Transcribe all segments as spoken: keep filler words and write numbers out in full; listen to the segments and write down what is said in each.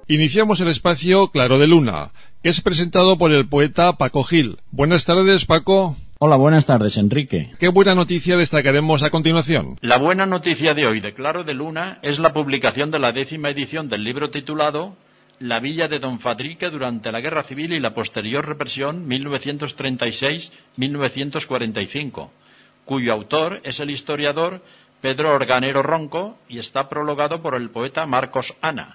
Iniciamos el espacio Claro de Luna, que es presentado por el poeta Paco Gil. Buenas tardes, Paco. Hola, buenas tardes, Enrique. ¿Qué buena noticia destacaremos a continuación? La buena noticia de hoy de Claro de Luna es la publicación de la décima edición del libro titulado La villa de Don Fadrique durante la Guerra Civil y la posterior represión mil novecientos treinta y seis a mil novecientos cuarenta y cinco, cuyo autor es el historiador Pedro Organero Ronco y está prologado por el poeta Marcos Ana.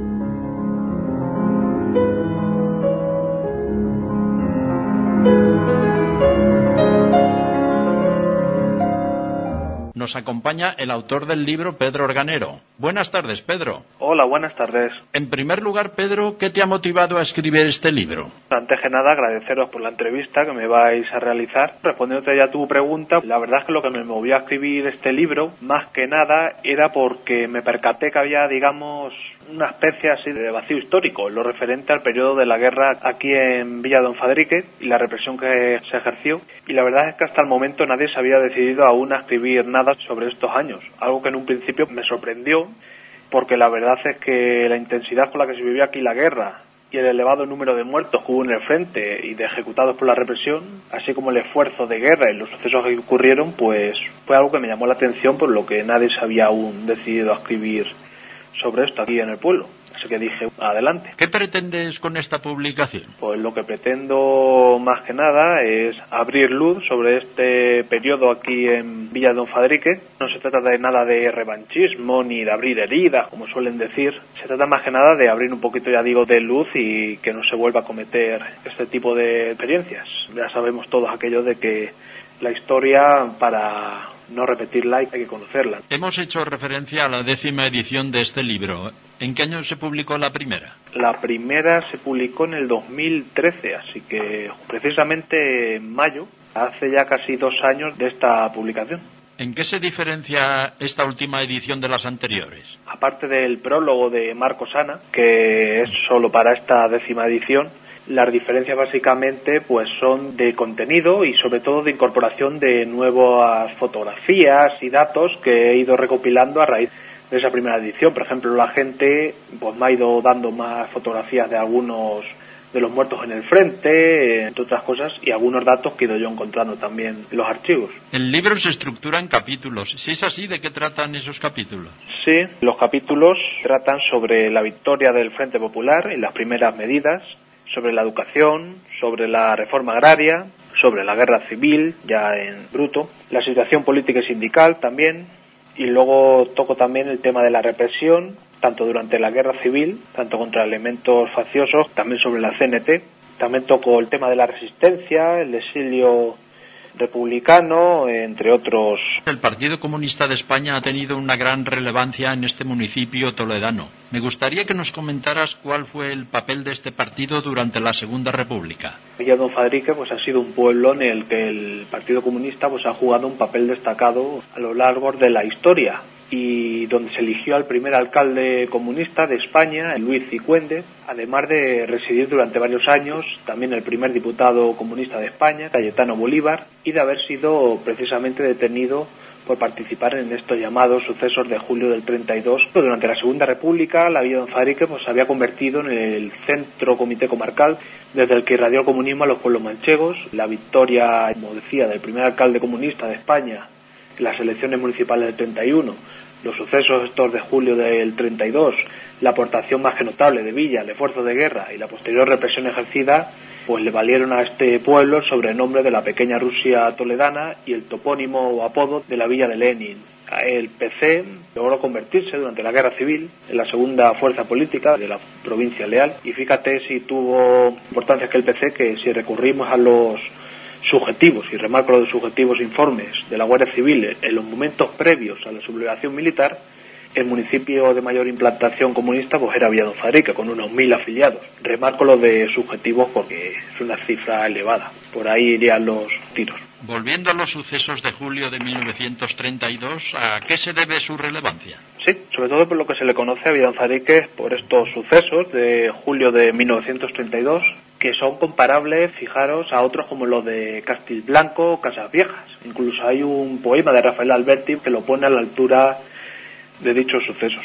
Nos acompaña el autor del libro, Pedro Organero. Buenas tardes, Pedro. Hola, buenas tardes. En primer lugar, Pedro, ¿qué te ha motivado a escribir este libro? Antes que nada, agradeceros por la entrevista que me vais a realizar. Respondiéndote ya a tu pregunta, la verdad es que lo que me movió a escribir este libro, más que nada, era porque me percaté que había, digamos, una especie así de vacío histórico, lo referente al periodo de la guerra aquí en Villa Don Fadrique y la represión que se ejerció. Y la verdad es que hasta el momento nadie se había decidido aún a escribir nada sobre estos años, algo que en un principio me sorprendió, porque la verdad es que la intensidad con la que se vivió aquí la guerra y el elevado número de muertos que hubo en el frente y de ejecutados por la represión, así como el esfuerzo de guerra y los sucesos que ocurrieron, pues fue algo que me llamó la atención, por lo que nadie se había aún decidido a escribir sobre esto aquí en el pueblo. Así que dije, adelante. ¿Qué pretendes con esta publicación? Pues lo que pretendo más que nada es abrir luz sobre este periodo aquí en Villa Don Fadrique. No se trata de nada de revanchismo ni de abrir heridas, como suelen decir. Se trata más que nada de abrir un poquito, ya digo, de luz y que no se vuelva a cometer este tipo de experiencias. Ya sabemos todos aquello de que la historia, para no repetirla, hay que conocerla. Hemos hecho referencia a la décima edición de este libro. ¿En qué año se publicó la primera? La primera se publicó en el dos mil trece, así que precisamente en mayo, hace ya casi dos años de esta publicación. ¿En qué se diferencia esta última edición de las anteriores? Aparte del prólogo de Marcos Ana, que es solo para esta décima edición, las diferencias básicamente pues son de contenido y sobre todo de incorporación de nuevas fotografías y datos que he ido recopilando a raíz de esa primera edición. Por ejemplo, la gente pues me ha ido dando más fotografías de algunos de los muertos en el frente, entre otras cosas, y algunos datos que he ido yo encontrando también en los archivos. El libro se estructura en capítulos. Si es así, ¿de qué tratan esos capítulos? Sí, los capítulos tratan sobre la victoria del Frente Popular y las primeras medidas, sobre la educación, sobre la reforma agraria, sobre la guerra civil, ya en bruto, la situación política y sindical también, y luego toco también el tema de la represión, tanto durante la guerra civil, tanto contra elementos facciosos, también sobre la C N T, también toco el tema de la resistencia, el exilio republicano, entre otros. El Partido Comunista de España ha tenido una gran relevancia en este municipio toledano. Me gustaría que nos comentaras cuál fue el papel de este partido durante la Segunda República. Villa Don Fadrique pues ha sido un pueblo en el que el Partido Comunista pues ha jugado un papel destacado a lo largo de la historia, y donde se eligió al primer alcalde comunista de España, Luis Cicuende, además de residir durante varios años también el primer diputado comunista de España, Cayetano Bolívar, y de haber sido precisamente detenido por participar en estos llamados sucesos de julio del treinta y dos. Durante la Segunda República, la Villa Don Fadrique pues, se había convertido en el centro comité comarcal desde el que irradió el comunismo a los pueblos manchegos. La victoria, como decía, del primer alcalde comunista de España en las elecciones municipales del treinta y uno, los sucesos estos de julio del treinta y dos, la aportación más que notable de Villa al esfuerzo de guerra y la posterior represión ejercida, pues le valieron a este pueblo el sobrenombre de la pequeña Rusia toledana y el topónimo o apodo de la Villa de Lenin. El P C logró convertirse durante la guerra civil en la segunda fuerza política de la provincia leal, y fíjate si tuvo importancia que el P C, que si recurrimos a los subjetivos, y remarco los subjetivos informes de la Guardia Civil en los momentos previos a la sublevación militar, el municipio de mayor implantación comunista pues era Villa Don Fadrique, con unos mil afiliados. Remarco lo de subjetivos porque es una cifra elevada, por ahí irían los tiros. Volviendo a los sucesos de julio de mil novecientos treinta y dos, ¿a qué se debe su relevancia? Sí, sobre todo por lo que se le conoce a Villa Don Fadrique por estos sucesos de julio de mil novecientos treinta y dos, que son comparables, fijaros, a otros como los de Castilblanco o Casas Viejas. Incluso hay un poema de Rafael Alberti que lo pone a la altura de dichos sucesos.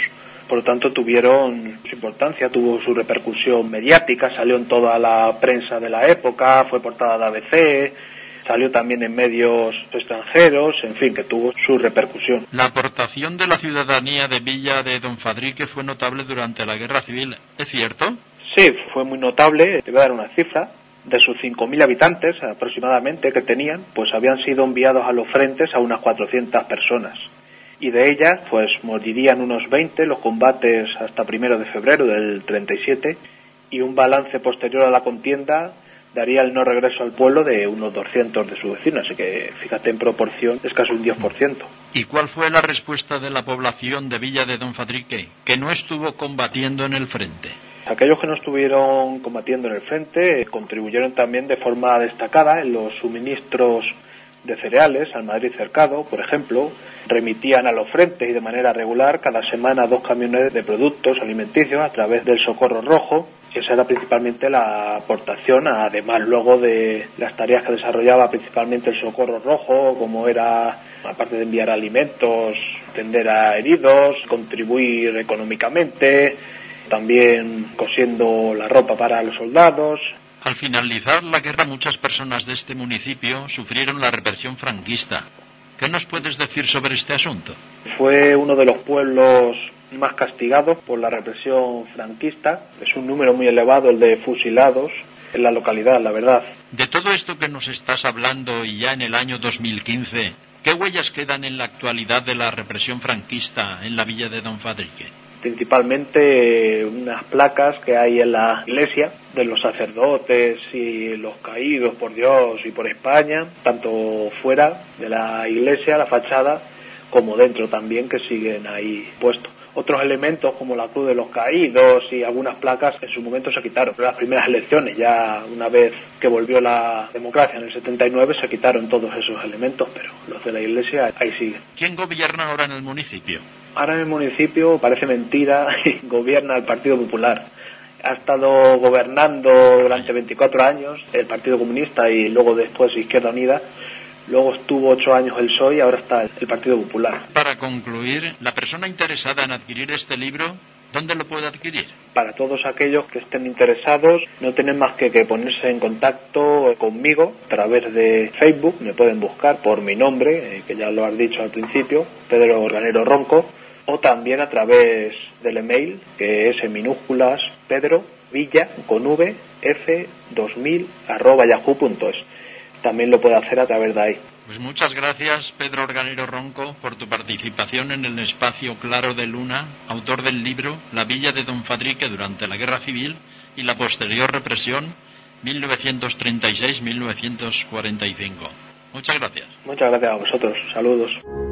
por lo tanto tuvieron su importancia, tuvo su repercusión mediática, salió en toda la prensa de la época, fue portada de A B C, salió también en medios extranjeros, en fin, que tuvo su repercusión. La aportación de la ciudadanía de Villa de Don Fadrique fue notable durante la Guerra Civil, ¿es cierto? Sí, fue muy notable. Te voy a dar una cifra. De sus cinco mil habitantes aproximadamente que tenían, pues habían sido enviados a los frentes a unas cuatrocientas personas. Y de ellas, pues morirían unos veinte los combates hasta primero de febrero del treinta y siete, y un balance posterior a la contienda daría el no regreso al pueblo de unos doscientos de sus vecinos, así que fíjate, en proporción es casi un diez por ciento. ¿Y cuál fue la respuesta de la población de Villa de Don Fadrique, que no estuvo combatiendo en el frente? Aquellos que no estuvieron combatiendo en el frente eh, contribuyeron también de forma destacada en los suministros de cereales al Madrid cercado, por ejemplo. Remitían a los frentes y de manera regular cada semana dos camiones de productos alimenticios a través del Socorro Rojo. Esa era principalmente la aportación, además luego de las tareas que desarrollaba principalmente el Socorro Rojo, como era, aparte de enviar alimentos, atender a heridos, contribuir económicamente, también cosiendo la ropa para los soldados. Al finalizar la guerra, muchas personas de este municipio sufrieron la represión franquista. ¿Qué nos puedes decir sobre este asunto? Fue uno de los pueblos más castigados por la represión franquista. Es un número muy elevado el de fusilados en la localidad, la verdad. De todo esto que nos estás hablando y ya en el año dos mil quince, ¿qué huellas quedan en la actualidad de la represión franquista en la Villa de Don Fadrique? Principalmente unas placas que hay en la iglesia de los sacerdotes y los caídos por Dios y por España, tanto fuera de la iglesia, la fachada, como dentro también, que siguen ahí puestos. Otros elementos como la cruz de los caídos y algunas placas en su momento se quitaron. En las primeras elecciones, ya una vez que volvió la democracia en el setenta y nueve, se quitaron todos esos elementos, pero los de la iglesia ahí siguen. ¿Quién gobierna ahora en el municipio? Ahora en el municipio, parece mentira, gobierna el Partido Popular. Ha estado gobernando durante veinticuatro años el Partido Comunista y luego después Izquierda Unida. Luego estuvo ocho años el P S O E y ahora está el Partido Popular. Para concluir, la persona interesada en adquirir este libro, ¿dónde lo puede adquirir? Para todos aquellos que estén interesados, no tienen más que, que ponerse en contacto conmigo a través de Facebook. Me pueden buscar por mi nombre, eh, que ya lo has dicho al principio, Pedro Organero Ronco, o también a través del email, que es en minúsculas Pedro Villa con V F dos mil arroba yahoo punto es. También lo puede hacer a través de ahí. Pues muchas gracias, Pedro Organero Ronco, por tu participación en el espacio Claro de Luna, autor del libro La Villa de Don Fadrique durante la Guerra Civil y la posterior represión mil novecientos treinta y seis a mil novecientos cuarenta y cinco. Muchas gracias. Muchas gracias a vosotros. Saludos.